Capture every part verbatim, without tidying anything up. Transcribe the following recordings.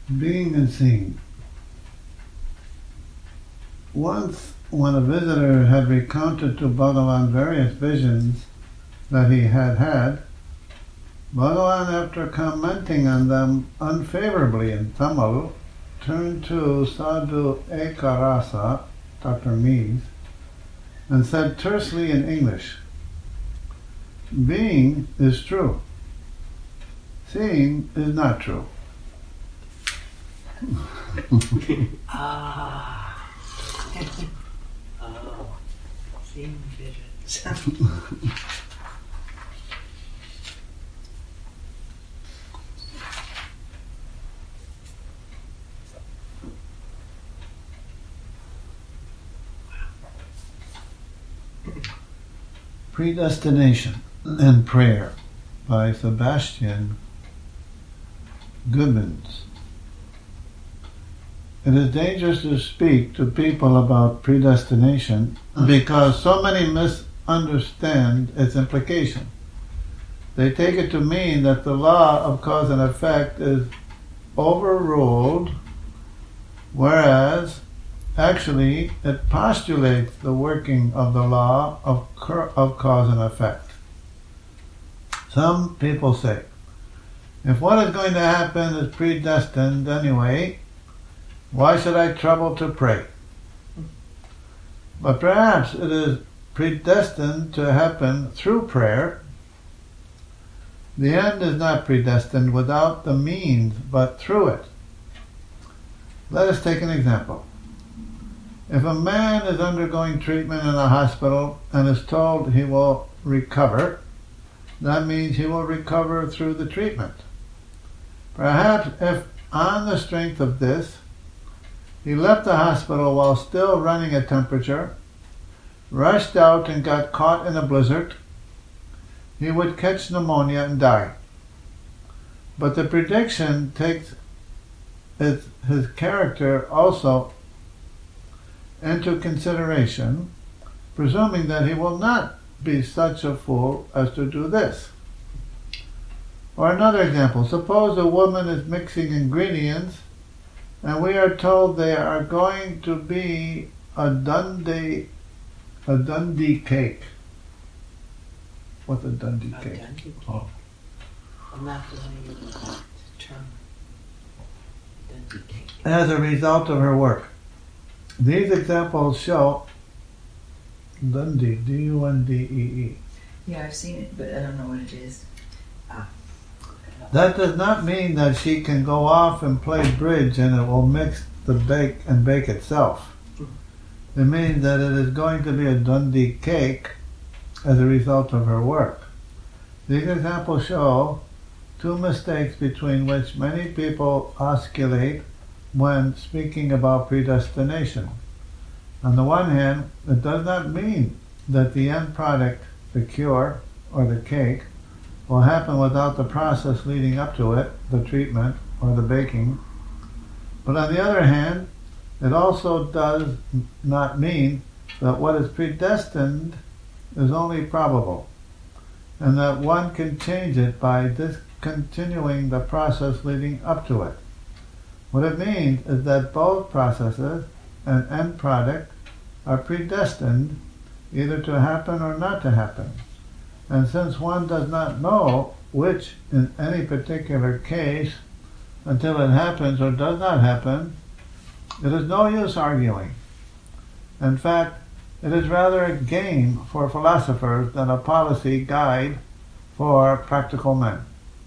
Being and seeing. Once, when a visitor had recounted to Bhagavan various visions that he had had, Bhagavan, after commenting on them unfavorably in Tamil, turned to Sadhu Ekarasa, Doctor Mees, and said tersely in English, "Being is true. Seeing is not true." Ah. Oh. Seeing visions. Predestination and Prayer by Sebastian Gibbons. It is dangerous to speak to people about predestination because so many misunderstand its implication. They take it to mean that the law of cause and effect is overruled, whereas actually it postulates the working of the law of, cur- of cause and effect. Some people say, if what is going to happen is predestined anyway, why should I trouble to pray? But perhaps it is predestined to happen through prayer. The end is not predestined without the means, but through it. Let us take an example. If a man is undergoing treatment in a hospital and is told he will recover, that means he will recover through the treatment. Perhaps if on the strength of this, he left the hospital while still running a temperature, rushed out and got caught in a blizzard, he would catch pneumonia and die. But the prediction takes his, his character also into consideration, presuming that he will not be such a fool as to do this. Or another example, suppose a woman is mixing ingredients and we are told they are going to be a Dundee, a Dundee cake. What's a Dundee A cake? Dundee cake. Oh. I'm not familiar with that term. Dundee cake. As a result of her work. These examples show Dundee, D U N D E E. Yeah, I've seen it, but I don't know what it is. That does not mean that she can go off and play bridge and it will mix the bake and bake itself. It means that it is going to be a Dundee cake as a result of her work. These examples show two mistakes between which many people oscillate when speaking about predestination. On the one hand, it does not mean that the end product, the cure or the cake, will happen without the process leading up to it, the treatment or the baking. But on the other hand, it also does not mean that what is predestined is only probable, and that one can change it by discontinuing the process leading up to it. What it means is that both processes and end product are predestined either to happen or not to happen. And since one does not know which in any particular case until it happens or does not happen, it is no use arguing. In fact, it is rather a game for philosophers than a policy guide for practical men.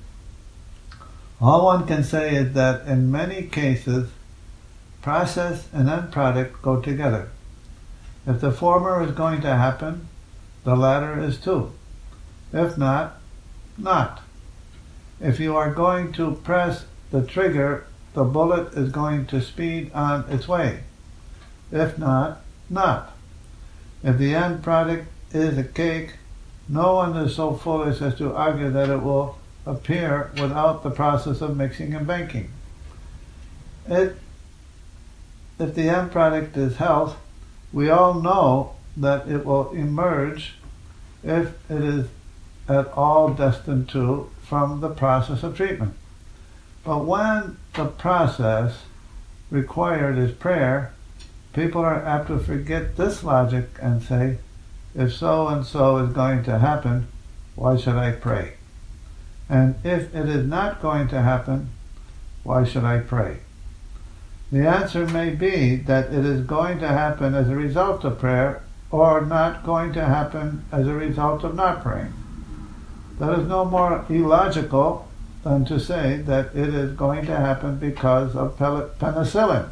All one can say is that in many cases, process and end product go together. If the former is going to happen, the latter is too. If not, not. If you are going to press the trigger, the bullet is going to speed on its way. If not, not. If the end product is a cake, no one is so foolish as to argue that it will appear without the process of mixing and baking. It, if the end product is health, we all know that it will emerge if it is at all destined to from the process of treatment. But when the process required is prayer, people are apt to forget this logic and say, if so and so is going to happen, why should I pray? And if it is not going to happen, why should I pray? The answer may be that it is going to happen as a result of prayer, or not going to happen as a result of not praying. That is no more illogical than to say that it is going to happen because of penicillin.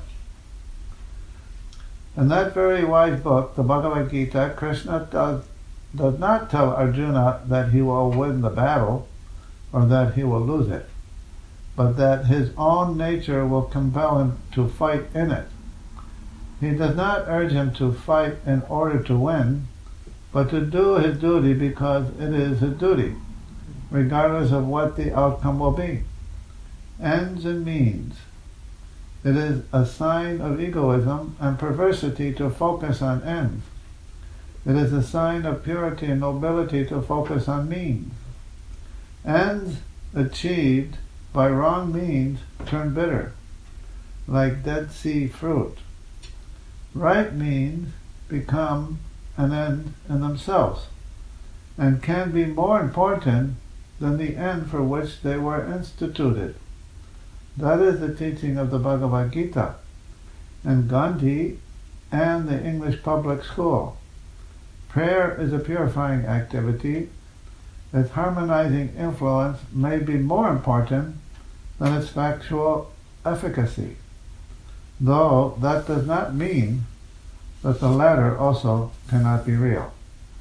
In that very wise book, the Bhagavad Gita, Krishna does, does not tell Arjuna that he will win the battle or that he will lose it, but that his own nature will compel him to fight in it. He does not urge him to fight in order to win, but to do his duty because it is his duty, regardless of what the outcome will be. Ends and means. It is a sign of egoism and perversity to focus on ends. It is a sign of purity and nobility to focus on means. Ends achieved by wrong means turn bitter, like Dead Sea fruit. Right means become an end in themselves, and can be more important than the end for which they were instituted. That is the teaching of the Bhagavad Gita, and Gandhi and the English public school. Prayer is a purifying activity. Its harmonizing influence may be more important than its factual efficacy, though that does not mean that the latter also cannot be real.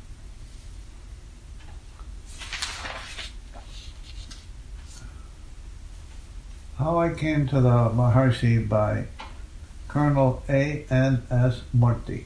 How I Came to the Maharshi by Colonel A N S Murthy.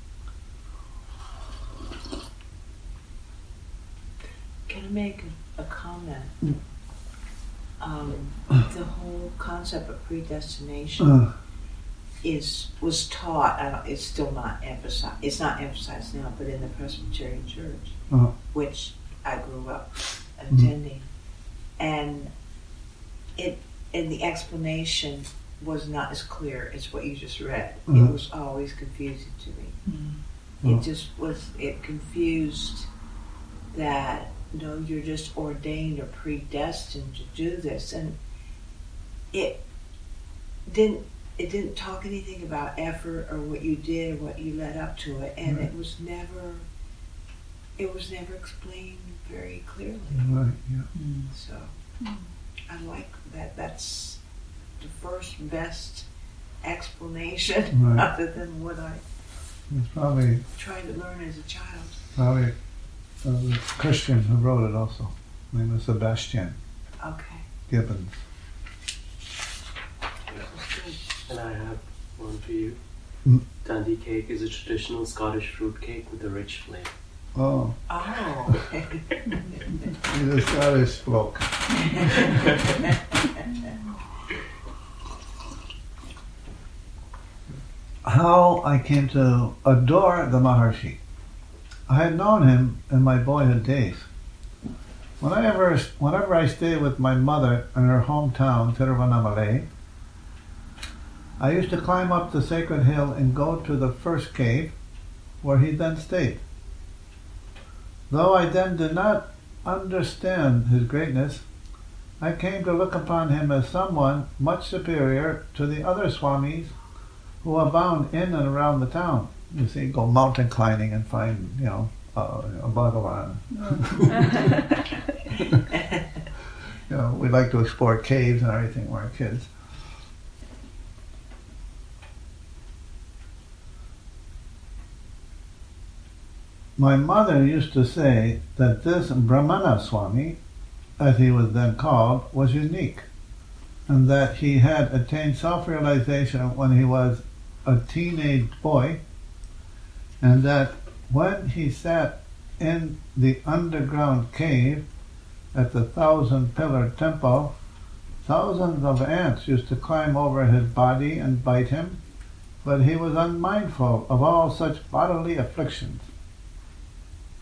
Can I make a, a comment? Mm. Um, the whole concept of predestination uh. is was taught. I don't, it's still not emphasized. It's not emphasized now, but in the Presbyterian Church, uh. which I grew up attending, mm. and it. And the explanation was not as clear as what you just read. Mm-hmm. It was always confusing to me. Mm-hmm. It just was, it confused that, no, you're just ordained or predestined to do this. And it didn't, it didn't talk anything about effort or what you did or what you led up to it. And right. it was never, it was never explained very clearly. Right, yeah. Mm. So, mm. I like that. That's the first best explanation, right. other than what I it's probably tried to learn as a child. Probably a uh, Christian who wrote it also. His name is Sebastian okay. Gibbons. And I have one for you. Mm. Dundee cake is a traditional Scottish fruit cake with a rich flavour. Oh. Oh. He's a Scottish bloke. How I came to adore the Maharshi. I had known him in my boyhood days. Whenever, whenever I stayed with my mother in her hometown, Tiruvannamalai, I used to climb up the sacred hill and go to the first cave where he then stayed. Though I then did not understand his greatness, I came to look upon him as someone much superior to the other swamis who abound in and around the town. You see, go mountain climbing and find, you know, uh, a Bhagavan. You know, we like to explore caves and everything when we're kids. My mother used to say that this Brahmana Swami, as he was then called, was unique, and that he had attained self-realization when he was a teenage boy, and that when he sat in the underground cave at the Thousand Pillar Temple, thousands of ants used to climb over his body and bite him, but he was unmindful of all such bodily afflictions.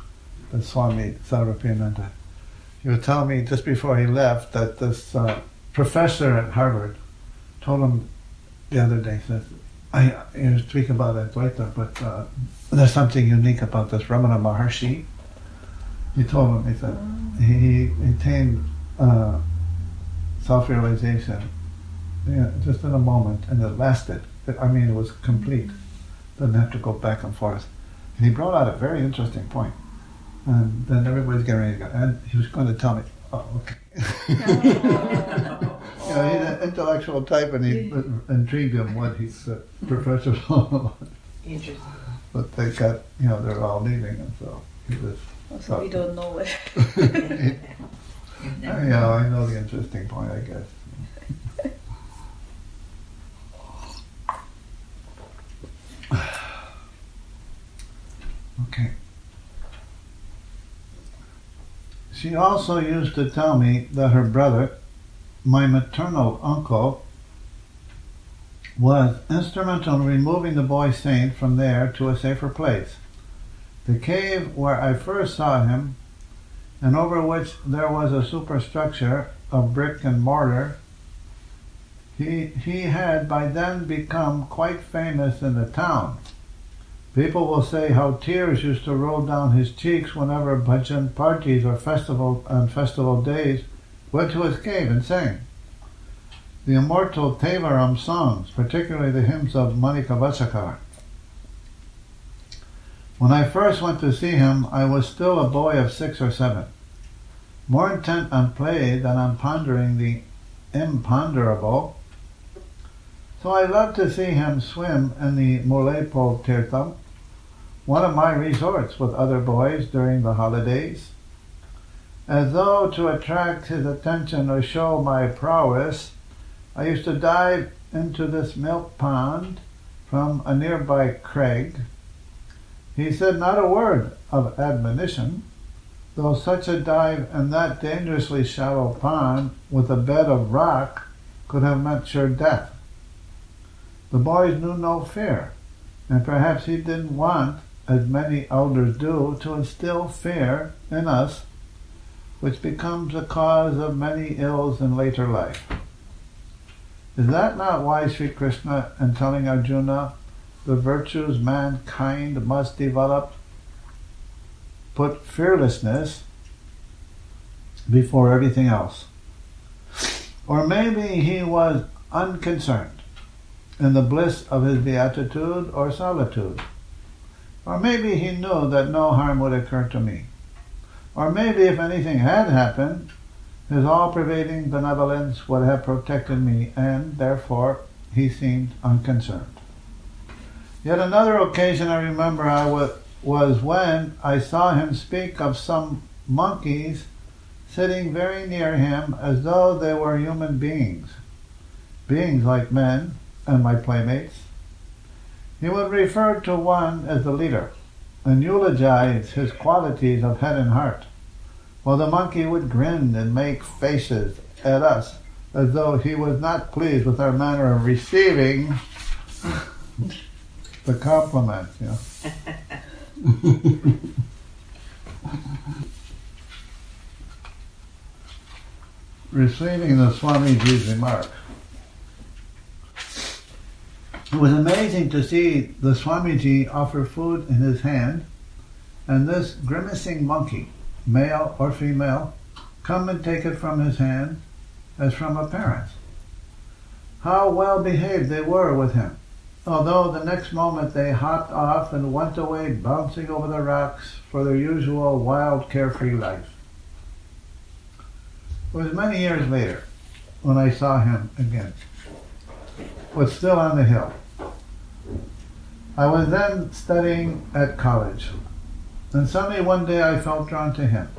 The Swami Sarvapriyananda. He would tell me just before he left that this uh, professor at Harvard told him the other day, says, I, he was speaking about Advaita, but uh, there's something unique about this Ramana Maharshi. He told him, he said, he, he attained uh, self-realization yeah, just in a moment, and it lasted. I mean, it was complete. Didn't have to go back and forth. And he brought out a very interesting point. And then everybody's getting ready to go. And he was going to tell me, oh, okay. You know, he's an intellectual type, and he intrigued him what he's a professor of. Interesting. But they got, you know, they're all leaving, and so he was. So we don't know it. Yeah, I know the interesting point, I guess. Okay. She also used to tell me that her brother, my maternal uncle, was instrumental in removing the boy saint from there to a safer place. The cave where I first saw him, and over which there was a superstructure of brick and mortar, he, he had by then become quite famous in the town. People will say how tears used to roll down his cheeks whenever bhajan parties or festival on festival days went to his cave and sang. The immortal Tevaram songs, particularly the hymns of Manika Vachakar. When I first went to see him, I was still a boy of six or seven, more intent on play than on pondering the imponderable. So I loved to see him swim in the Mulepol Tirtham, one of my resorts with other boys during the holidays. As though to attract his attention or show my prowess, I used to dive into this milk pond from a nearby crag. He said not a word of admonition, though such a dive in that dangerously shallow pond with a bed of rock could have meant sure death. The boys knew no fear, and perhaps he didn't want, as many elders do, to instill fear in us, which becomes the cause of many ills in later life. Is that not why Sri Krishna, in telling Arjuna the virtues mankind must develop, put fearlessness before everything else? Or maybe he was unconcerned in the bliss of his beatitude or solitude. Or maybe he knew that no harm would occur to me. Or maybe if anything had happened, his all-pervading benevolence would have protected me, and therefore he seemed unconcerned. Yet another occasion I remember I was, was when I saw him speak of some monkeys sitting very near him as though they were human beings, beings like men and my playmates. He would refer to one as the leader and eulogize his qualities of head and heart, while the monkey would grin and make faces at us as though he was not pleased with our manner of receiving the compliments, you know. Receiving the Swamiji's remarks. It was amazing to see the Swamiji offer food in his hand, and this grimacing monkey, male or female, come and take it from his hand as from a parent. How well behaved they were with him, although the next moment they hopped off and went away bouncing over the rocks for their usual wild, carefree life. It was many years later when I saw him again, but still on the hill. I was then studying at college, and suddenly one day I felt drawn to him.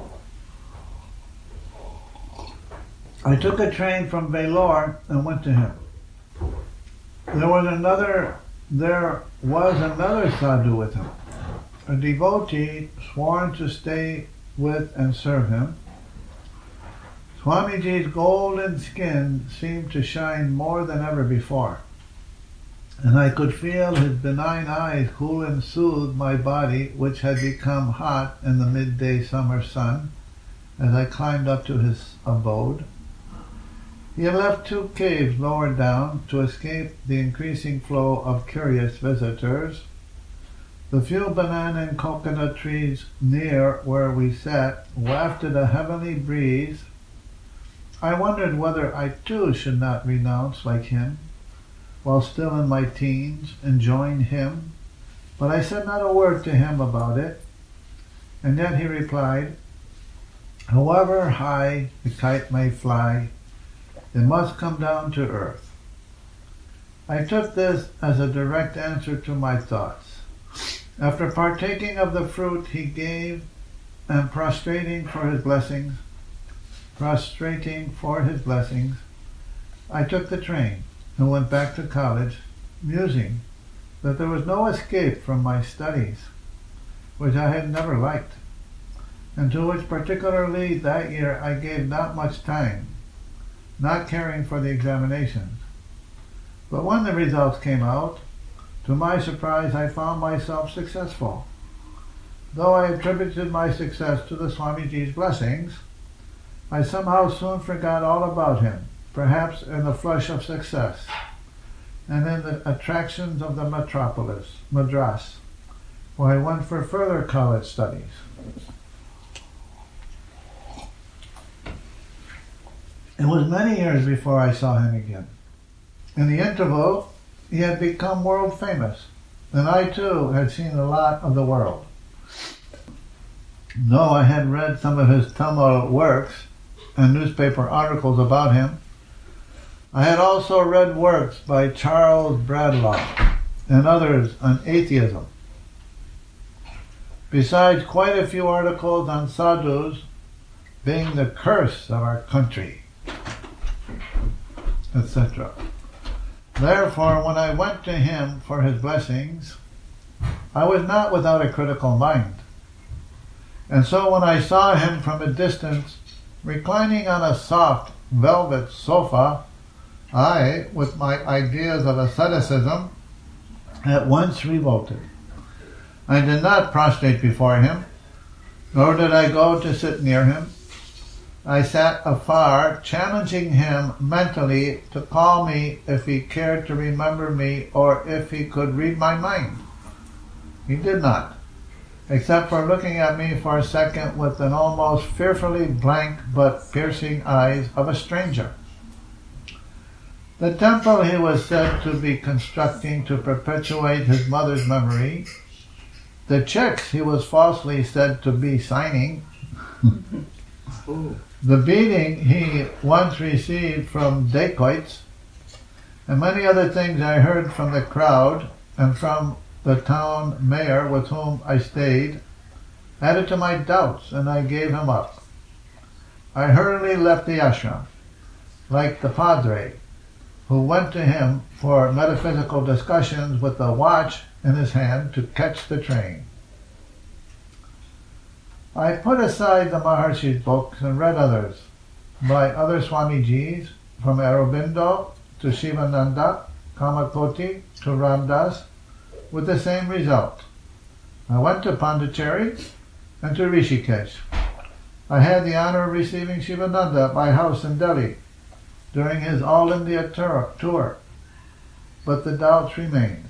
I took a train from Vellore and went to him. There was another, there was another sadhu with him, a devotee sworn to stay with and serve him. Swamiji's golden skin seemed to shine more than ever before, and I could feel his benign eyes cool and soothe my body, which had become hot in the midday summer sun, as I climbed up to his abode. He had left two caves lower down to escape the increasing flow of curious visitors. The few banana and coconut trees near where we sat wafted a heavenly breeze. I wondered whether I too should not renounce like him, while still in my teens, and join him, but I said not a word to him about it. And yet he replied, "However high the kite may fly, it must come down to earth." I took this as a direct answer to my thoughts. After partaking of the fruit he gave and prostrating for his blessings, prostrating for his blessings, I took the train and went back to college, musing that there was no escape from my studies, which I had never liked, and to which particularly that year I gave not much time, not caring for the examinations. But when the results came out, to my surprise I found myself successful. Though I attributed my success to the Swamiji's blessings, I somehow soon forgot all about him, perhaps in the flush of success, and in the attractions of the metropolis, Madras, where I went for further college studies. It was many years before I saw him again. In the interval, he had become world famous, and I too had seen a lot of the world. Though I had read some of his Tamil works and newspaper articles about him, I had also read works by Charles Bradlaugh and others on atheism, besides quite a few articles on sadhus being the curse of our country, et cetera. Therefore, when I went to him for his blessings, I was not without a critical mind. And so when I saw him from a distance, reclining on a soft velvet sofa, I, with my ideas of asceticism, at once revolted. I did not prostrate before him, nor did I go to sit near him. I sat afar, challenging him mentally to call me if he cared to remember me or if he could read my mind. He did not, except for looking at me for a second with an almost fearfully blank but piercing eyes of a stranger. The temple he was said to be constructing to perpetuate his mother's memory, the checks he was falsely said to be signing, the beating he once received from dacoits, and many other things I heard from the crowd and from the town mayor with whom I stayed, added to my doubts, and I gave him up. I hurriedly left the ashram, like the padre, who went to him for metaphysical discussions with a watch in his hand to catch the train. I put aside the Maharshi's books and read others, by other Swamijis, from Aurobindo to Shivananda, Kamakoti to Ramdas, with the same result. I went to Pondicherry and to Rishikesh. I had the honor of receiving Shivananda at my house in Delhi during his All India tour, but the doubts remained.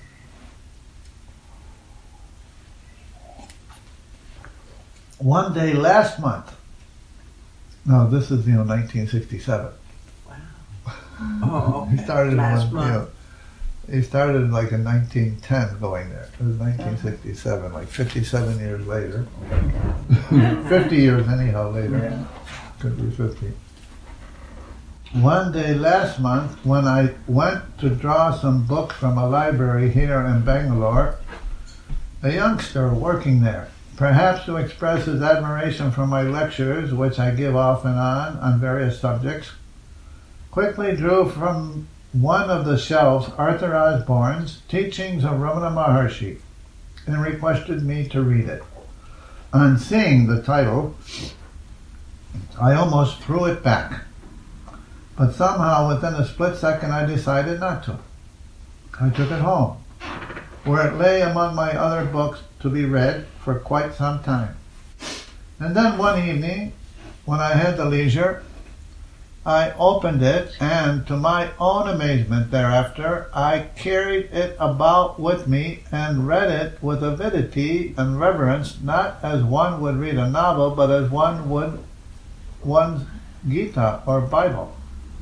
One day last month, no, this is, you know, nineteen sixty-seven. Wow. Oh, okay. He started last in, month. You know, he started like in nineteen ten going there. It was nineteen sixty-seven, like fifty-seven years later. fifty years anyhow later. Yeah. Could be fifty. One day last month, when I went to draw some books from a library here in Bangalore, a youngster working there, perhaps to express his admiration for my lectures, which I give off and on on various subjects, quickly drew from one of the shelves Arthur Osborne's Teachings of Ramana Maharshi and requested me to read it. On seeing the title, I almost threw it back, but somehow within a split second I decided not to. I took it home, where it lay among my other books to be read for quite some time. And then one evening, when I had the leisure, I opened it, and to my own amazement thereafter, I carried it about with me and read it with avidity and reverence, not as one would read a novel, but as one would one's Gita or Bible.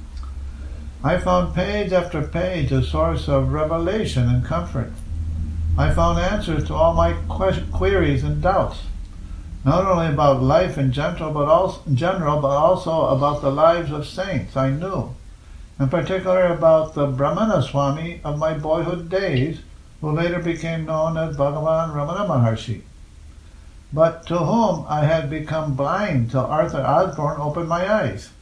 I found page after page a source of revelation and comfort. I found answers to all my que- queries and doubts, not only about life in general, but also in general, but also about the lives of saints I knew, in particular about the Brahmana Swami of my boyhood days, who later became known as Bhagavan Ramana Maharshi, but to whom I had become blind till Arthur Osborne opened my eyes.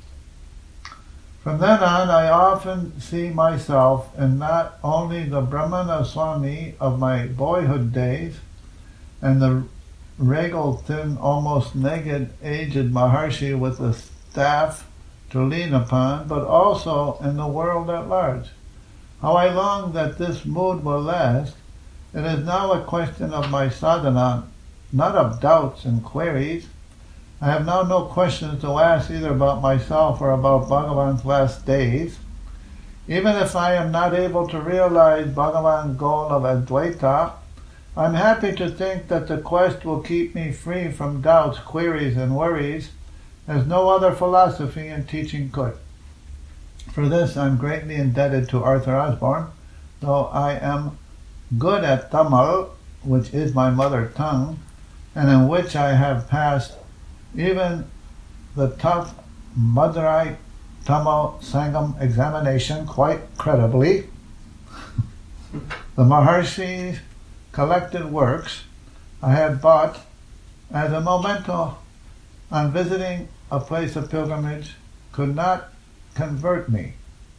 From then on, I often see myself in not only the Brahmana Swami of my boyhood days and the regal, thin, almost naked, aged Maharshi with a staff to lean upon, but also in the world at large. How I long that this mood will last. It is now a question of my sadhana, not of doubts and queries. I have now no questions to ask either about myself or about Bhagavan's last days. Even if I am not able to realize Bhagavan's goal of Advaita, I'm happy to think that the quest will keep me free from doubts, queries, and worries, as no other philosophy and teaching could. For this, I'm greatly indebted to Arthur Osborne, though I am good at Tamil, which is my mother tongue, and in which I have passed even the tough Madurai Tamil Sangam examination quite credibly. The Maharshi's collected works I had bought as a memento on visiting a place of pilgrimage could not convert me.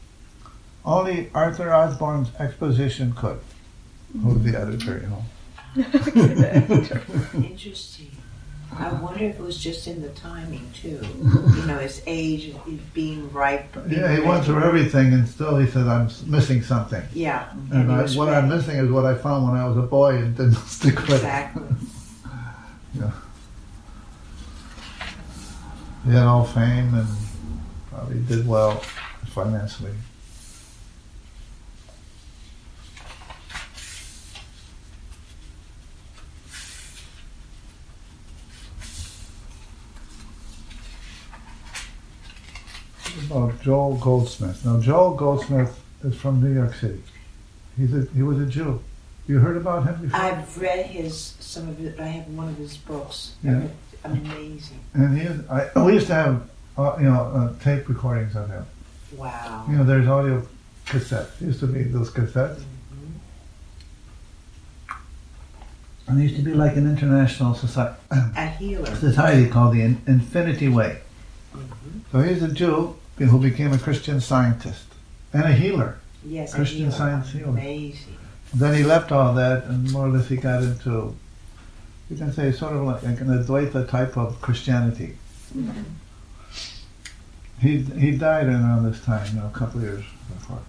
Only Arthur Osborne's exposition could. Who's the editor, you know? Interesting. I wonder if it was just in the timing too. You know, his age, his being ripe. Being Yeah, he went through everything, and still he said, "I'm missing something." Yeah, and, and I, what ready. I'm missing is what I found when I was a boy and didn't stick with Exactly. it. Yeah. He had all fame and probably did well financially. About Joel Goldsmith. Now, Joel Goldsmith is from New York City. He's a, he was a Jew. You heard about him before? I've read his some of it. I have one of his books. Yeah. Amazing. And he is. I we used to have uh, you know uh, tape recordings of him. Wow. You know, there's audio cassettes. There used to be those cassettes. Mm-hmm. And there used to be like an international society, A healer. society called the In- Infinity Way. Mm-hmm. So he's a Jew who became a Christian scientist and a healer. Yes, Christian a healer. Science healer. Amazing. Then he left all that and more or less he got into, you can say, sort of like an Advaita type of Christianity. Mm-hmm. He he died around this time, you know, a couple of years before.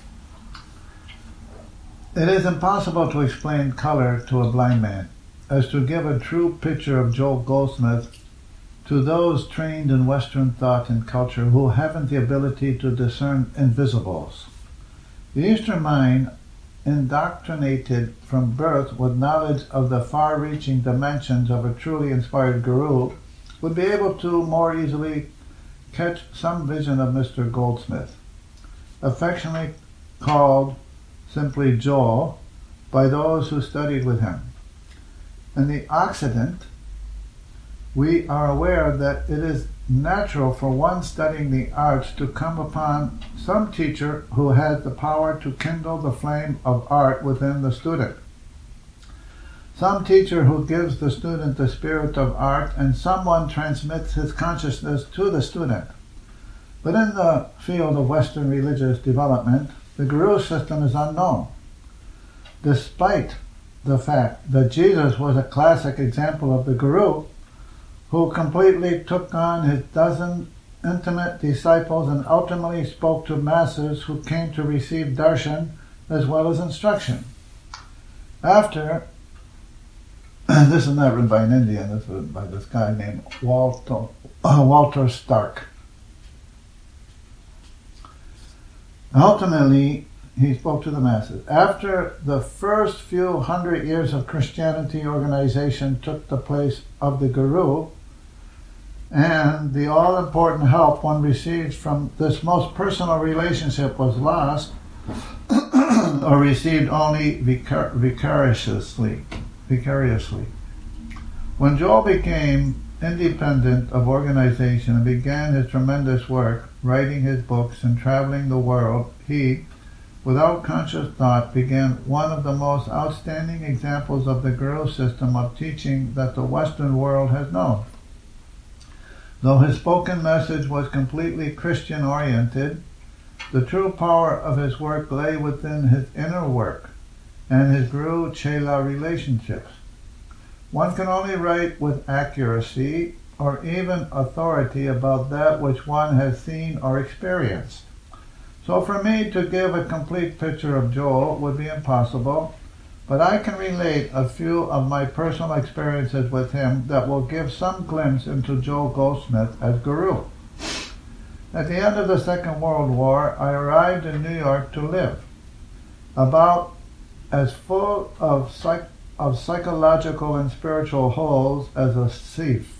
It is impossible to explain color to a blind man, as to give a true picture of Joel Goldsmith to those trained in Western thought and culture who haven't the ability to discern invisibles. The Eastern mind, indoctrinated from birth with knowledge of the far-reaching dimensions of a truly inspired guru, would be able to more easily catch some vision of Mister Goldsmith, affectionately called simply Joel by those who studied with him. In the Occident, we are aware that it is natural for one studying the arts to come upon some teacher who has the power to kindle the flame of art within the student. Some teacher who gives the student the spirit of art, and someone transmits his consciousness to the student. But in the field of Western religious development, the guru system is unknown, despite the fact that Jesus was a classic example of the guru who completely took on his dozen intimate disciples and ultimately spoke to masses who came to receive darshan as well as instruction. After, and this is not written by an Indian, this was by this guy named Walter, uh, Walter Stark. ultimately, he spoke to the masses. After the first few hundred years of Christianity, organization took the place of the Guru, and the all-important help one received from this most personal relationship was lost, or received only vicar- vicariously. Vicariously. When Joel became independent of organization and began his tremendous work, writing his books and traveling the world, he, without conscious thought, began one of the most outstanding examples of the Guru system of teaching that the Western world has known. Though his spoken message was completely Christian-oriented, the true power of his work lay within his inner work and his Guru-Chela relationships. One can only write with accuracy or even authority about that which one has seen or experienced. So for me to give a complete picture of Joel would be impossible, but I can relate a few of my personal experiences with him that will give some glimpse into Joel Goldsmith as Guru. At the end of the Second World War, I arrived in New York to live, about as full of psych of psychological and spiritual holes as a sieve.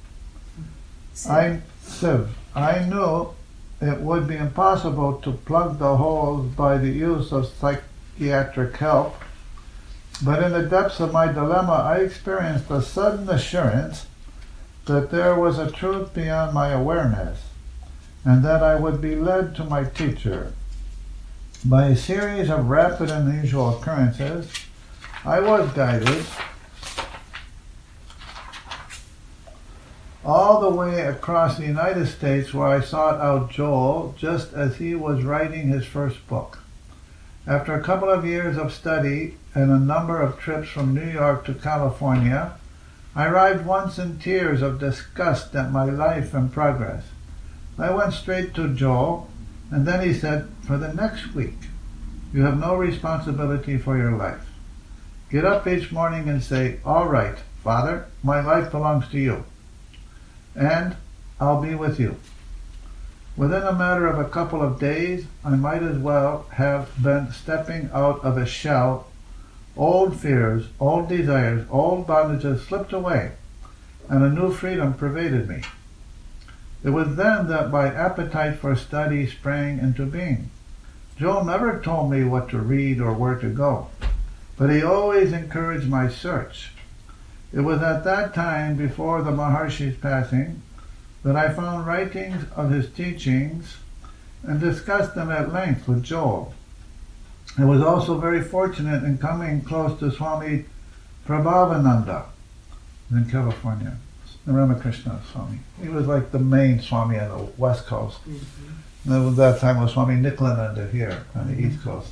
I, sieve. I knew it would be impossible to plug the holes by the use of psychiatric help, but in the depths of my dilemma, I experienced a sudden assurance that there was a truth beyond my awareness, and that I would be led to my teacher. By a series of rapid and unusual occurrences, I was guided all the way across the United States, where I sought out Joel just as he was writing his first book. After a couple of years of study and a number of trips from New York to California, I arrived once in tears of disgust at my life and progress. I went straight to Joel, and then he said, "For the next week, you have no responsibility for your life. Get up each morning and say, 'All right, Father, my life belongs to you, and I'll be with you.'" Within a matter of a couple of days, I might as well have been stepping out of a shell. Old fears, old desires, old bondages slipped away, and a new freedom pervaded me. It was then that my appetite for study sprang into being. Joel never told me what to read or where to go, but he always encouraged my search. It was at that time, before the Maharshi's passing, that I found writings of his teachings and discussed them at length with Joel. I was also very fortunate in coming close to Swami Prabhavananda in California, the Ramakrishna Swami. He was like the main Swami on the West Coast. Mm-hmm. And at that time was Swami Niklananda here on the East Coast.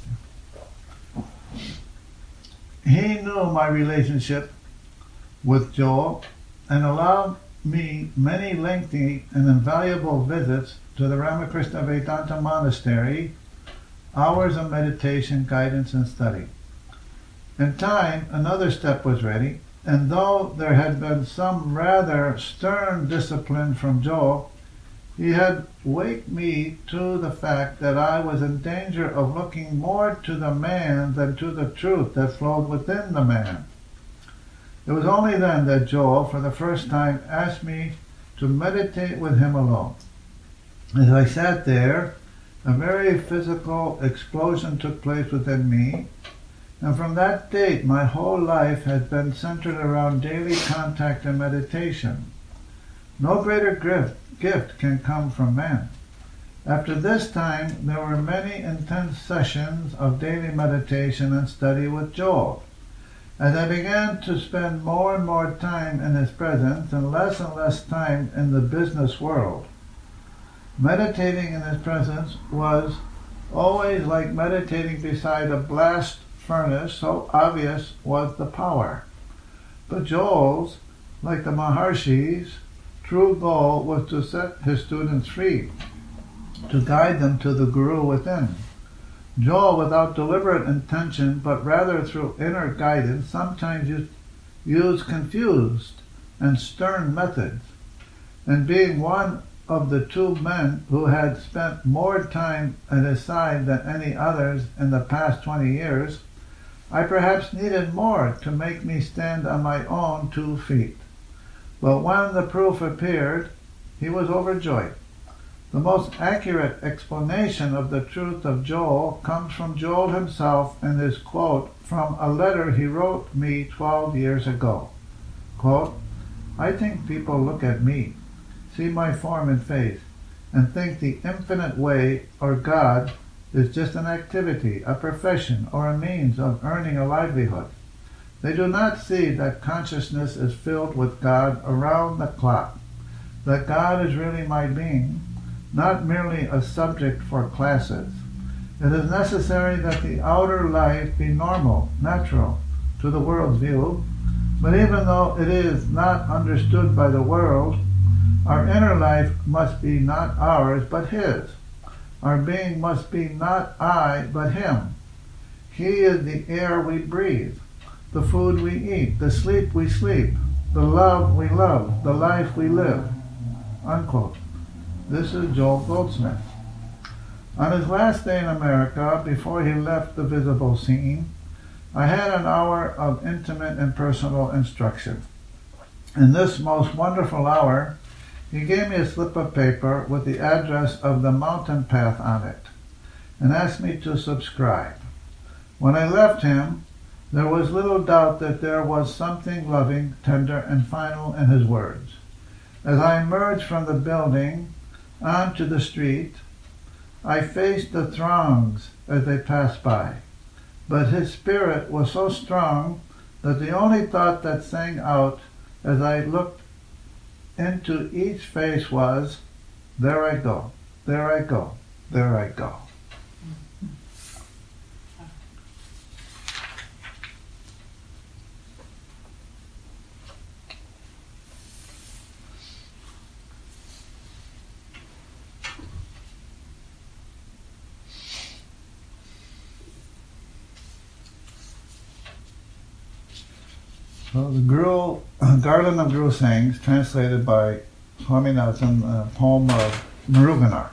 He knew my relationship with Joel and allowed me many lengthy and invaluable visits to the Ramakrishna Vedanta Monastery, hours of meditation, guidance, and study. In time, another step was ready, and though there had been some rather stern discipline from Joel, he had waked me to the fact that I was in danger of looking more to the man than to the truth that flowed within the man. It was only then that Joel, for the first time, asked me to meditate with him alone. As I sat there, a very physical explosion took place within me, and from that date my whole life has been centered around daily contact and meditation. No greater gift, gift can come from man. After this time, there were many intense sessions of daily meditation and study with Joel. As I began to spend more and more time in his presence and less and less time in the business world, meditating in his presence was always like meditating beside a blast furnace, so obvious was the power. But Joel's, like the Maharshi's, true goal was to set his students free, to guide them to the Guru within. Joel, without deliberate intention, but rather through inner guidance, sometimes used, used confused and stern methods. And being one of the two men who had spent more time at his side than any others in the past twenty years, I perhaps needed more to make me stand on my own two feet. But when the proof appeared, he was overjoyed. The most accurate explanation of the truth of Joel comes from Joel himself in his quote from a letter he wrote me twelve years ago. Quote, I think people look at me, see my form and face, and think the infinite way or God is just an activity, a profession, or a means of earning a livelihood. They do not see that consciousness is filled with God around the clock, that God is really my being, not merely a subject for classes. It is necessary that the outer life be normal, natural, to the world's view, but even though it is not understood by the world, our inner life must be not ours, but His. Our being must be not I, but Him. He is the air we breathe, the food we eat, the sleep we sleep, the love we love, the life we live. Unquote. This is Joel Goldsmith. On his last day in America, before he left the visible scene, I had an hour of intimate and personal instruction. In this most wonderful hour, he gave me a slip of paper with the address of the mountain path on it and asked me to subscribe. When I left him, there was little doubt that there was something loving, tender, and final in his words. As I emerged from the building onto the street, I faced the throngs as they passed by, but his spirit was so strong that the only thought that sang out as I looked into each face was, there I go, there I go, there I go. So the Guru, Garland of Guru Sayings, translated by Swaminathan, a poem of Muruganar.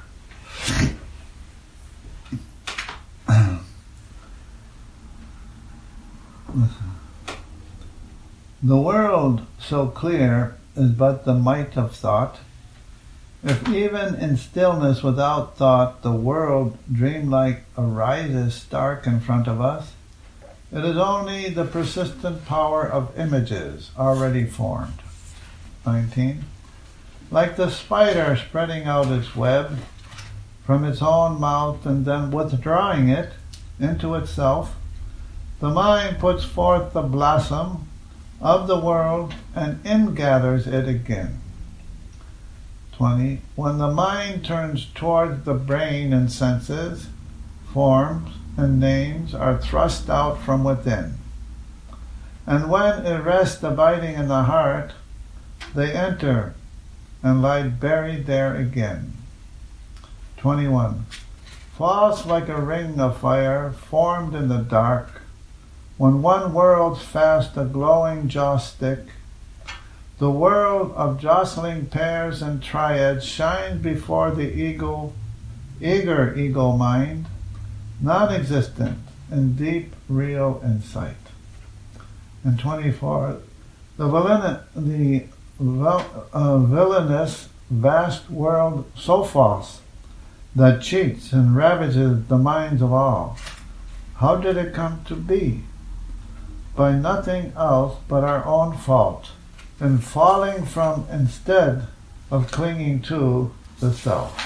The world so clear is but the might of thought. If even in stillness without thought the world dreamlike arises stark in front of us, it is only the persistent power of images already formed. nineteen. Like the spider spreading out its web from its own mouth and then withdrawing it into itself, the mind puts forth the blossom of the world and ingathers it again. twenty. When the mind turns towards the brain and senses, forms and names are thrust out from within. And when it rests abiding in the heart, they enter and lie buried there again. twenty-one. False like a ring of fire formed in the dark, when one world's fast a glowing joss stick, the world of jostling pairs and triads shines before the ego, eager ego mind, non-existent in deep real insight. And twenty-four. The, villain, the uh, villainous vast world so false that cheats and ravages the minds of all. How did it come to be? By nothing else but our own fault, in falling from instead of clinging to the self.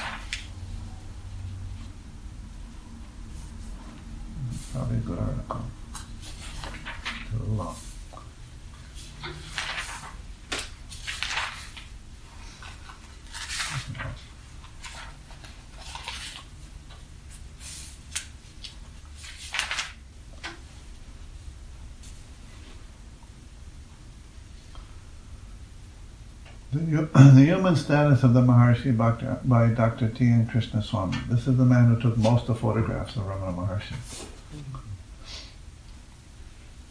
Probably a good article. Too long. The, the Human Status of the Maharshi by Doctor T N Krishnaswamy. This is the man who took most of the photographs of Ramana Maharshi.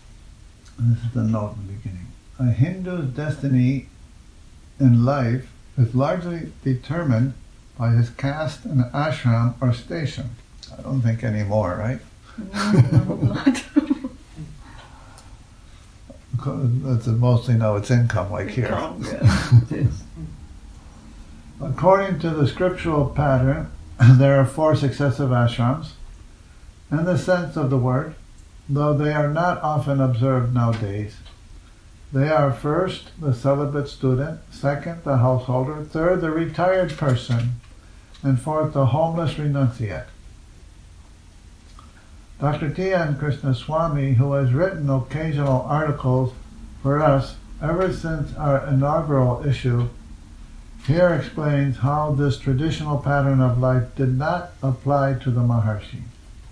And this is the note in the beginning. A Hindu's destiny in life is largely determined by his caste and ashram or station. I don't think anymore, right? No, not. That's mostly now it's income, like here. Yeah, it is. According to the scriptural pattern, there are four successive ashrams. In the sense of the word, though they are not often observed nowadays, they are first the celibate student, second the householder, third the retired person, and fourth the homeless renunciate. Doctor T N Krishnaswamy, who has written occasional articles for us ever since our inaugural issue, here explains how this traditional pattern of life did not apply to the Maharshi.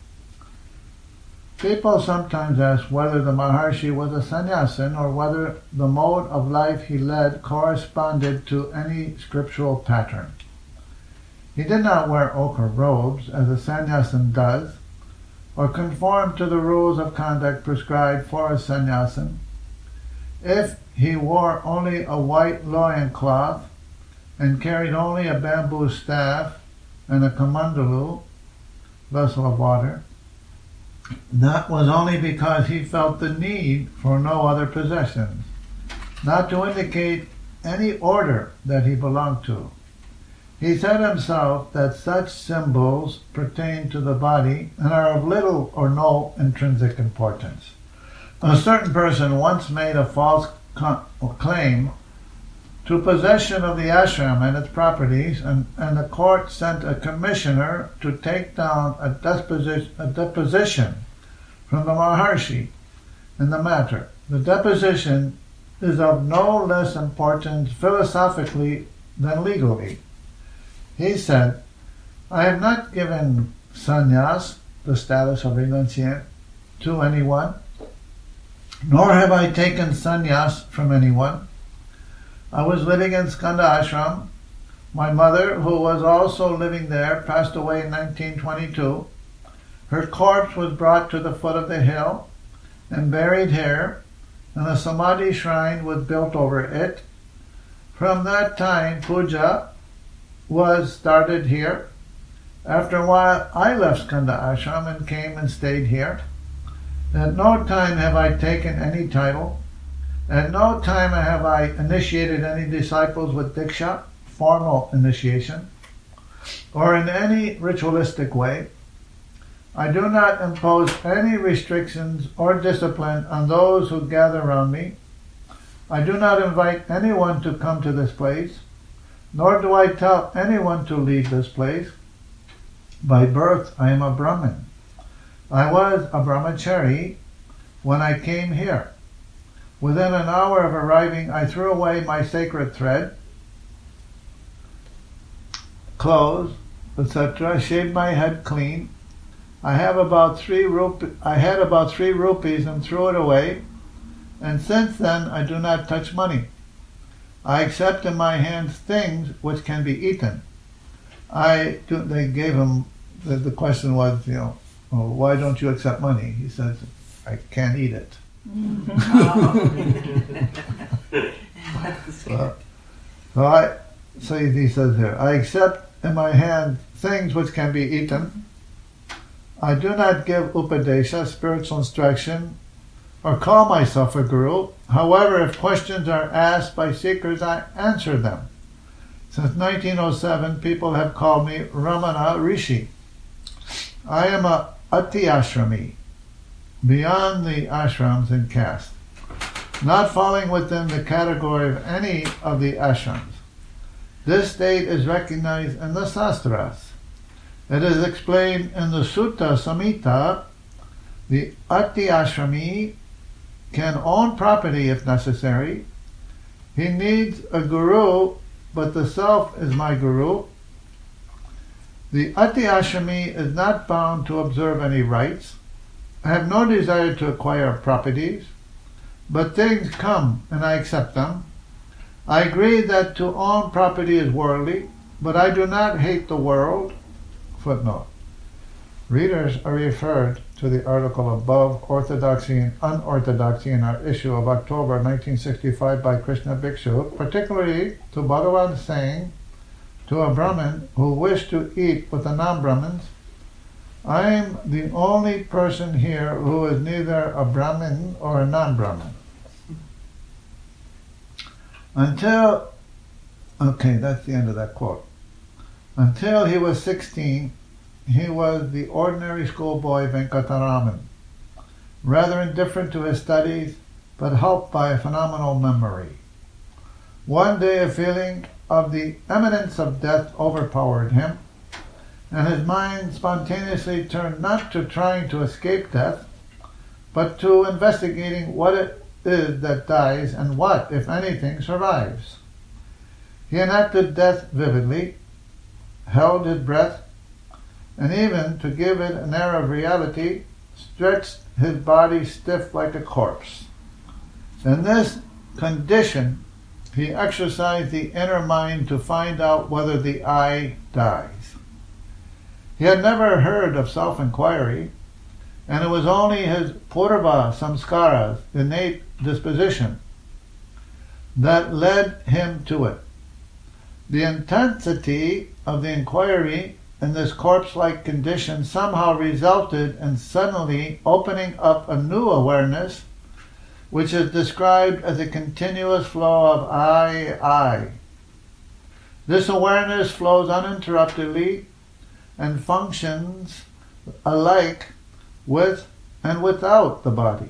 People sometimes ask whether the Maharshi was a sannyasin or whether the mode of life he led corresponded to any scriptural pattern. He did not wear ochre robes, as a sannyasin does, or conform to the rules of conduct prescribed for a sannyasin. If he wore only a white loincloth and carried only a bamboo staff and a kamandalu, vessel of water, that was only because he felt the need for no other possessions, not to indicate any order that he belonged to. He said himself that such symbols pertain to the body and are of little or no intrinsic importance. A certain person once made a false con- claim to possession of the ashram and its properties, and, and the court sent a commissioner to take down a, deposi- a deposition from the Maharshi in the matter. The deposition is of no less importance philosophically than legally. He said, I have not given sannyas, the status of renunciant, to anyone, nor have I taken sannyas from anyone. I was living in Skanda Ashram. My mother, who was also living there, passed away in nineteen twenty-two. Her corpse was brought to the foot of the hill and buried here, and a samadhi shrine was built over it. From that time, puja was started here. After a while, I left Skanda Ashram and came and stayed here. At no time have I taken any title. At no time have I initiated any disciples with diksha, formal initiation, or in any ritualistic way. I do not impose any restrictions or discipline on those who gather around me. I do not invite anyone to come to this place, nor do I tell anyone to leave this place. By birth, I am a Brahmin. I was a brahmachari when I came here. Within an hour of arriving, I threw away my sacred thread, clothes, et cetera, shaved my head clean. I have about three rup- I had about three rupees and threw it away, and since then I do not touch money. I accept in my hands things which can be eaten. I do, they gave him, the, the question was, you know, oh, why don't you accept money? He says, I can't eat it. so, so, I, so he says here, I accept in my hand things which can be eaten. I do not give upadesha, spiritual instruction, or call myself a guru. However, if questions are asked by seekers, I answer them. Since nineteen oh seven, people have called me Ramana Rishi. I am a Ati Ashrami, beyond the ashrams in caste, not falling within the category of any of the ashrams. This state is recognized in the Sastras. It is explained in the Sutta Samhita. The Ati Ashrami can own property if necessary. He needs a guru, but the self is my guru. The Ati Ashrami is not bound to observe any rites. I have no desire to acquire properties, but things come and I accept them. I agree that to own property is worldly, but I do not hate the world. Footnote. Readers are referred to the article above, Orthodoxy and Unorthodoxy, in our issue of October nineteen sixty-five by Krishna Bhikshu, particularly to Bhagavan saying to a Brahmin who wished to eat with the non-Brahmins, "I am the only person here who is neither a Brahmin or a non-Brahmin." Until, okay, that's the end of that quote. Until he was sixteen, he was the ordinary schoolboy Venkataraman, rather indifferent to his studies, but helped by a phenomenal memory. One day a feeling of the imminence of death overpowered him, and his mind spontaneously turned not to trying to escape death, but to investigating what it is that dies and what, if anything, survives. He enacted death vividly, held his breath, and even, to give it an air of reality, stretched his body stiff like a corpse. In this condition, he exercised the inner mind to find out whether the I dies. He had never heard of self-inquiry, and it was only his purva samskaras, innate disposition, that led him to it. The intensity of the inquiry in this corpse-like condition somehow resulted in suddenly opening up a new awareness, which is described as a continuous flow of I, I. This awareness flows uninterruptedly and functions alike with and without the body.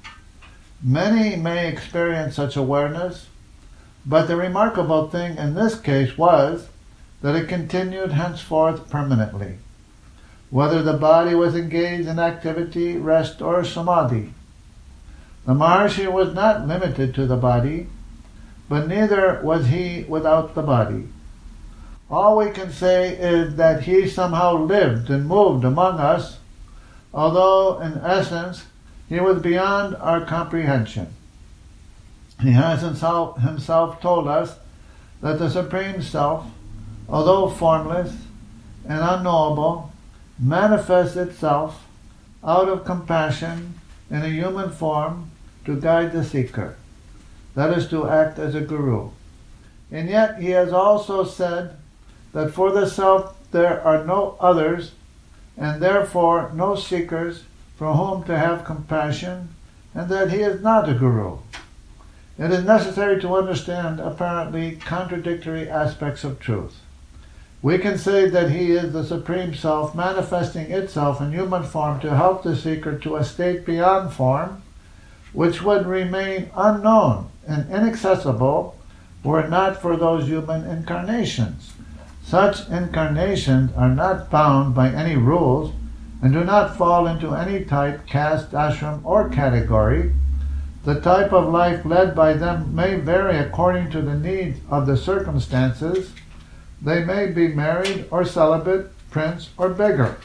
Many may experience such awareness, but the remarkable thing in this case was that it continued henceforth permanently, whether the body was engaged in activity, rest, or samadhi. The Maharshi was not limited to the body, but neither was he without the body. All we can say is that he somehow lived and moved among us, although in essence he was beyond our comprehension. He has himself, himself told us that the Supreme Self, although formless and unknowable, manifests itself out of compassion in a human form to guide the seeker, that is, to act as a guru. And yet he has also said that for the self there are no others, and therefore no seekers for whom to have compassion, and that he is not a guru. It is necessary to understand apparently contradictory aspects of truth. We can say that he is the Supreme Self manifesting itself in human form to help the seeker to a state beyond form, which would remain unknown and inaccessible were it not for those human incarnations. Such incarnations are not bound by any rules and do not fall into any type, caste, ashram, or category. The type of life led by them may vary according to the needs of the circumstances. They may be married or celibate, prince or beggar.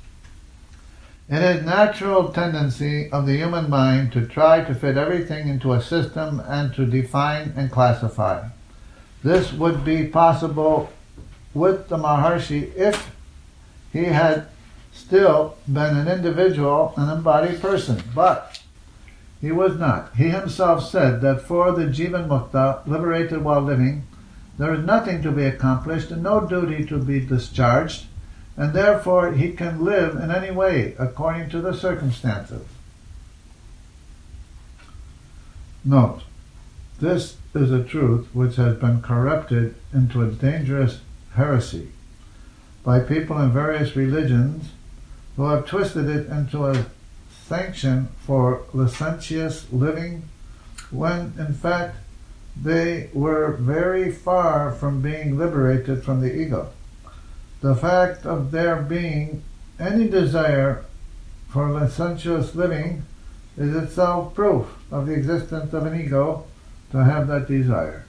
It is natural tendency of the human mind to try to fit everything into a system and to define and classify. This would be possible with the Maharshi if he had still been an individual and embodied person, but he was not. He himself said that for the Jivan Mukta, liberated while living, there is nothing to be accomplished and no duty to be discharged, and therefore he can live in any way according to the circumstances. Note, this is a truth which has been corrupted into a dangerous heresy by people in various religions who have twisted it into a sanction for licentious living, when in fact they were very far from being liberated from the ego. The fact of there being any desire for licentious living is itself proof of the existence of an ego to have that desire.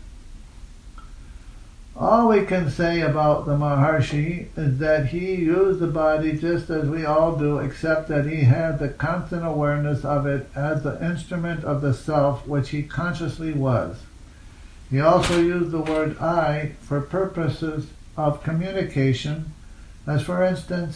All we can say about the Maharshi is that he used the body just as we all do, except that he had the constant awareness of it as the instrument of the self which he consciously was. He also used the word I for purposes of communication, as for instance,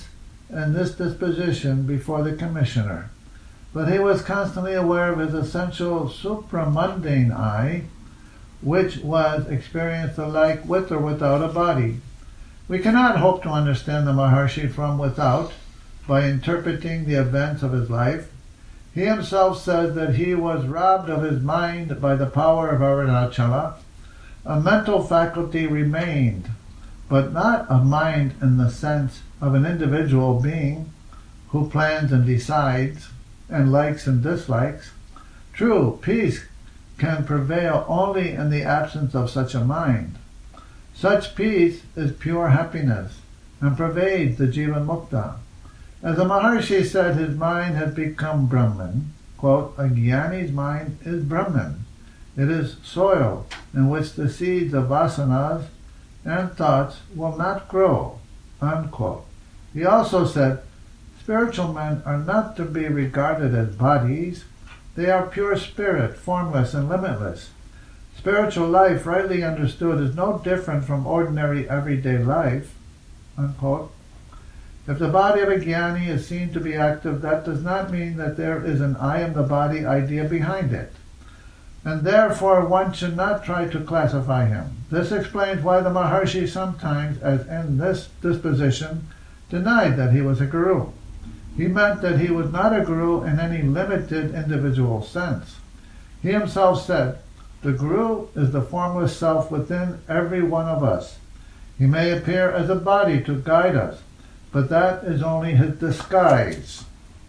in this disposition before the commissioner, but he was constantly aware of his essential supramundane I, which was experienced alike with or without a body. We cannot hope to understand the Maharshi from without by interpreting the events of his life. He himself says that he was robbed of his mind by the power of Arunachala. A mental faculty remained, but not a mind in the sense of an individual being who plans and decides and likes and dislikes. True peace can prevail only in the absence of such a mind. Such peace is pure happiness and pervades the Jivan Mukta. As the Maharshi said, his mind has become Brahman. Quote, a jnani's mind is Brahman. It is soil in which the seeds of vasanas and thoughts will not grow. Unquote. He also said, spiritual men are not to be regarded as bodies. They are pure spirit, formless and limitless. Spiritual life, rightly understood, is no different from ordinary everyday life. Unquote. If the body of a jnani is seen to be active, that does not mean that there is an I am the body idea behind it. And therefore one should not try to classify him. This explains why the Maharshi sometimes, as in this disposition, denied that he was a guru. He meant that he was not a guru in any limited individual sense. He himself said, the guru is the formless self within every one of us. He may appear as a body to guide us, but that is only his disguise.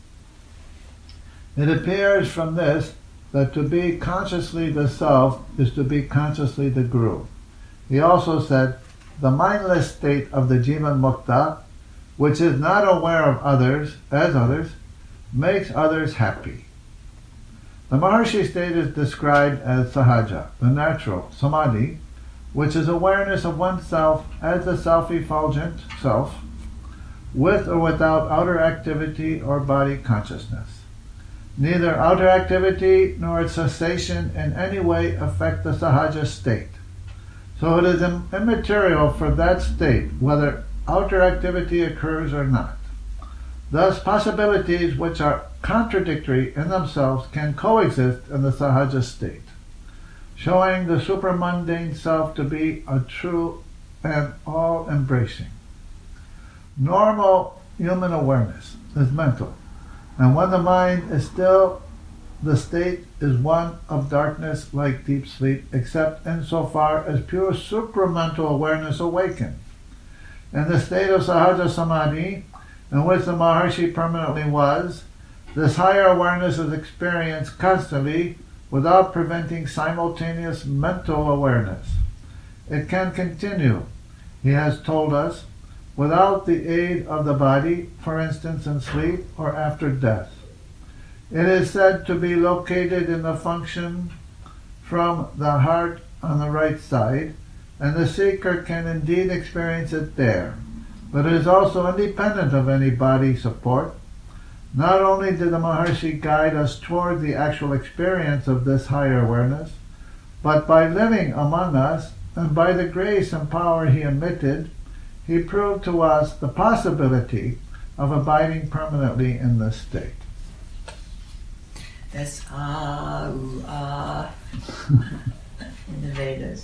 It appears from this that to be consciously the self is to be consciously the guru. He also said, the mindless state of the Jivan Mukta, which is not aware of others as others, makes others happy. The Maharshi state is described as sahaja, the natural, samadhi, which is awareness of oneself as the self-effulgent self, with or without outer activity or body consciousness. Neither outer activity nor its cessation in any way affect the sahaja state. So it is im- immaterial for that state whether outer activity occurs or not. Thus, possibilities which are contradictory in themselves can coexist in the sahaja state, showing the supramundane self to be a true and all-embracing. Normal human awareness is mental, and when the mind is still, the state is one of darkness like deep sleep, except insofar as pure supramental awareness awakens. In the state of sahaja samadhi, in which the Maharshi permanently was, this higher awareness is experienced constantly without preventing simultaneous mental awareness. It can continue, he has told us, without the aid of the body, for instance in sleep or after death. It is said to be located in the function from the heart on the right side, and the seeker can indeed experience it there. But it is also independent of any body support. Not only did the Maharshi guide us toward the actual experience of this higher awareness, but by living among us and by the grace and power he emitted, he proved to us the possibility of abiding permanently in this state. That's ah, ooh, ah in the Vedas.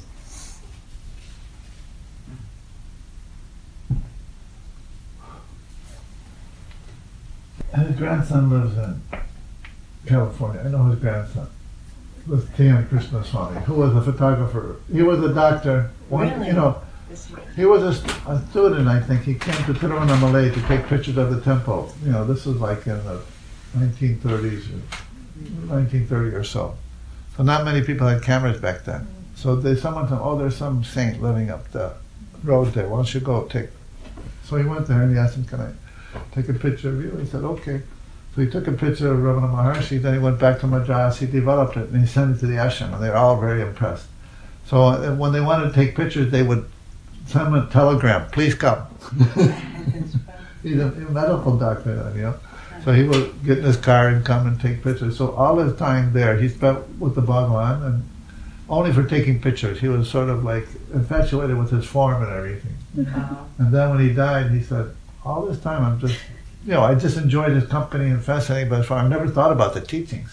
His grandson lives in California. I know his grandson. Was T M Krishna Swami, who was a photographer. He was a doctor. One, Really? You know, he was a, st- a student, I think. He came to Tiruvannamalai to take pictures of the temple. You know, this was like in the nineteen thirties, or nineteen thirty or so. So not many people had cameras back then. So they, someone said, oh, there's some saint living up the road there. Why don't you go take... So he went there and he asked him, can I take a picture of you? He said, okay. So he took a picture of Ramana Maharshi, then he went back to Madras, he developed it, and he sent it to the ashram, and they were all very impressed. So uh, when they wanted to take pictures, they would send him a telegram, please come. He's a, a medical doctor, you know. So he would get in his car and come and take pictures. So all his time there, he spent with the Bhagwan, and only for taking pictures. He was sort of like infatuated with his form and everything. Wow. And then when he died, he said, all this time I'm just you know, I just enjoyed his company and fascinating, but I never thought about the teachings.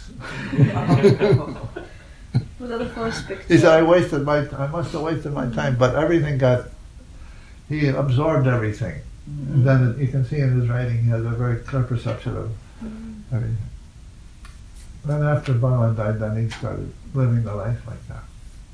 What are the first pictures? He said, I wasted my, I must have wasted my time, but everything got, he absorbed everything. And then you can see in his writing, he has a very clear perception of everything. Then after Bhagavan died, then he started living the life like that.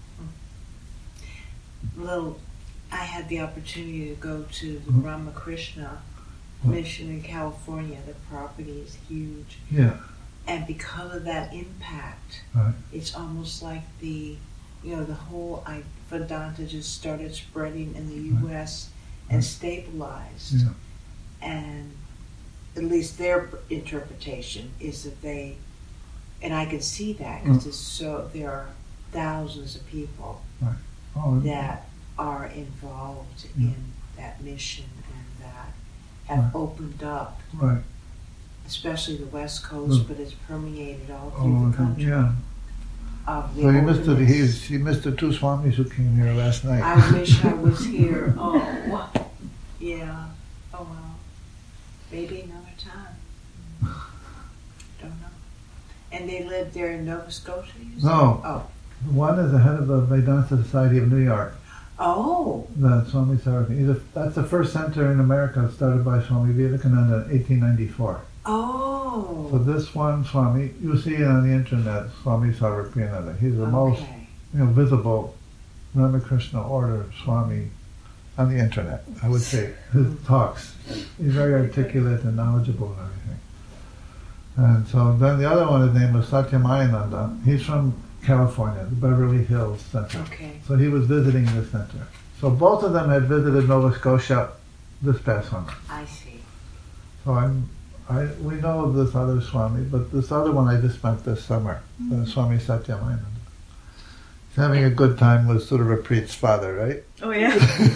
Little, I had the opportunity to go to the Ramakrishna mission in California. The property is huge. Yeah. And because of that impact, Right. it's almost like the, you know, the whole I, Vedanta just started spreading in the U S and stabilized. Yeah. And at least their interpretation is that they, and I can see that because Mm. so there are thousands of people Oh, that are involved Yeah. in that mission and that have Right. opened up, right. especially the West Coast, Mm. but it's permeated all Oh, through the okay. country. Yeah. Of the So he missed, the, he, openness. he missed the two swamis who came here last night. I wish I was here. Oh, yeah. Oh well. Maybe another time. Don't know. And they lived there in Nova Scotia? You said? No. Oh. One is the head of the Vedanta Society of New York, Oh. the Swami Sarvati. He's a, that's the first center in America started by Swami Vivekananda in eighteen ninety-four. Oh. So this one Swami, you see it on the internet, Swami Sarvapriyananda. He's the most Okay. you know, visible Ramakrishna order Swami on the internet, I would say. His talks. He's very articulate and knowledgeable and everything. And so then the other one, his name was Satyamayananda. He's from California, the Beverly Hills Center. Okay. So he was visiting the center. So both of them had visited Nova Scotia this past summer. I see. So I'm, I we know this other Swami, but this other one I just met this summer, the Swami Satyamayananda. He's having a good time with Sudarapreet's father, right? Oh yeah.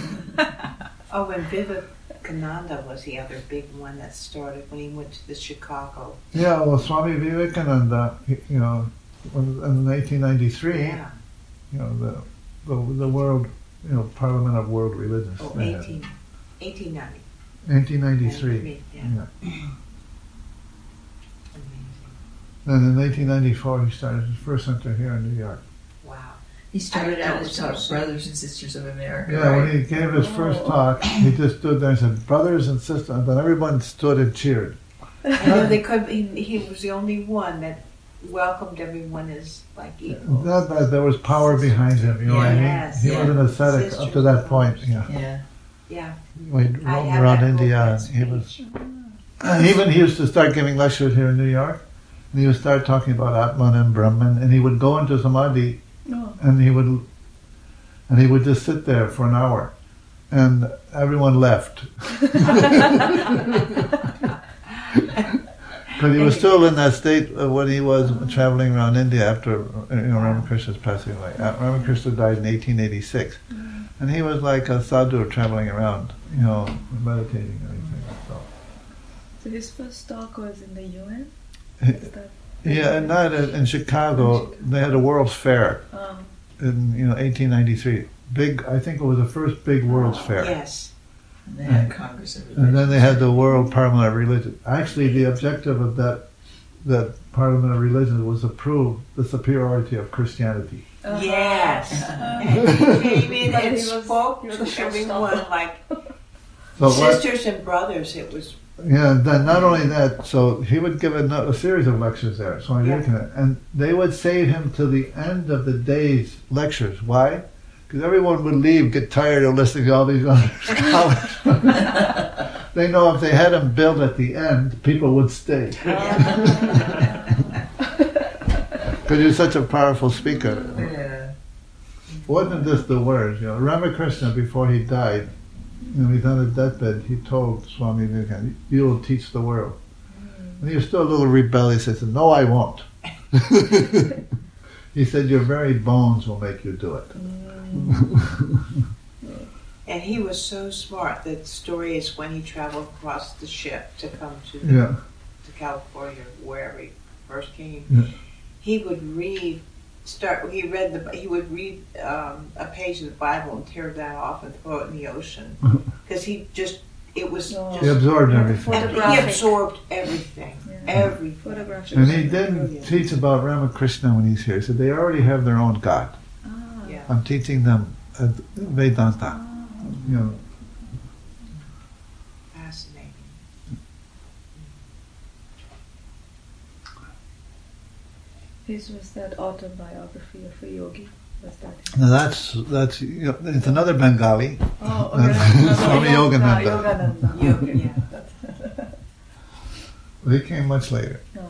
Oh, and Vivekananda was the other big one that started when he went to the Chicago. Yeah, well, Swami Vivekananda, he- you know, when, in eighteen ninety-three, Yeah. you know, the, the the world, you know, Parliament of World Religions. Oh, they had. eighteen, eighteen ninety. eighteen ninety-three. Yeah. Yeah. Amazing. And in eighteen ninety-four, he started his first center here in New York. Wow. He started I- I out was as so taught sad. Brothers and Sisters of America. Yeah, right? when he gave his first Oh. talk, he just stood there and said, "Brothers and sisters," and then everyone stood and cheered. I know they could. He, he was the only one that welcomed everyone as like equals. That, that there was power behind him, you know what I mean? Yes, He yeah. was an ascetic Sisters up to that and point. brothers. Yeah, Yeah. Yeah. when he I roamed have around that India, book, and that he was. speech. And even he used to start giving lectures here in New York, and he would start talking about Atman and Brahman, and he would go into samadhi, No. and he would, and he would just sit there for an hour, and everyone left. But he was still in that state of when he was traveling around India after you know, Ramakrishna's passing away. Uh, Ramakrishna died in eighteen eighty-six, and he was like a sadhu traveling around, you know, meditating and everything. So. So his first talk was in the U N? He- Is that- Yeah, and not in, in Chicago. They had a World's Fair Um, in you know eighteen ninety-three. Big, I think it was the first big World's Fair. Yes. And they had Congress of And then they had the Religions. World Parliament of Religion. Actually, the objective of that that Parliament of Religion was to prove the superiority of Christianity. uh-huh. Yes. Uh, And he came in But and he was- spoke he was to a showstopper. everyone like So what, sisters and brothers. It was yeah, then not only that, so he would give a, no- a series of lectures there, so Yeah. and they would save him to the end of the day's lectures. Why? Because everyone would leave, get tired of listening to all these other scholars. They know if they had him build at the end, people would stay. Because he was such a powerful speaker. Yeah. Wasn't just the words, you know. Ramakrishna, before he died, you know, he's on a deathbed, he told Swami Vivekananda, "You will teach the world." And he was still a little rebellious. He said, "No, I won't." He said, "Your very bones will make you do it." and he was so smart. The story is when he traveled across the ship to come to Yeah. to California, wherever he first came. Yeah. He would read. Start. He read the. He would read um, a page of the Bible and tear that off and throw it in the ocean because he just it was No. He just, absorbed everything. and he Photographic. absorbed everything, Yeah. everything. Photographic. And he didn't teach about Ramakrishna when he's here. He said they already have their own God. Ah. Yeah. I'm teaching them uh, Vedanta. Ah. You know, Fascinating. His was that autobiography of a yogi. Was that it? now that's that's you know, it's another Bengali. Oh, That's Swami Yogananda. Yogananda. Yoga, yeah. They came much later. No.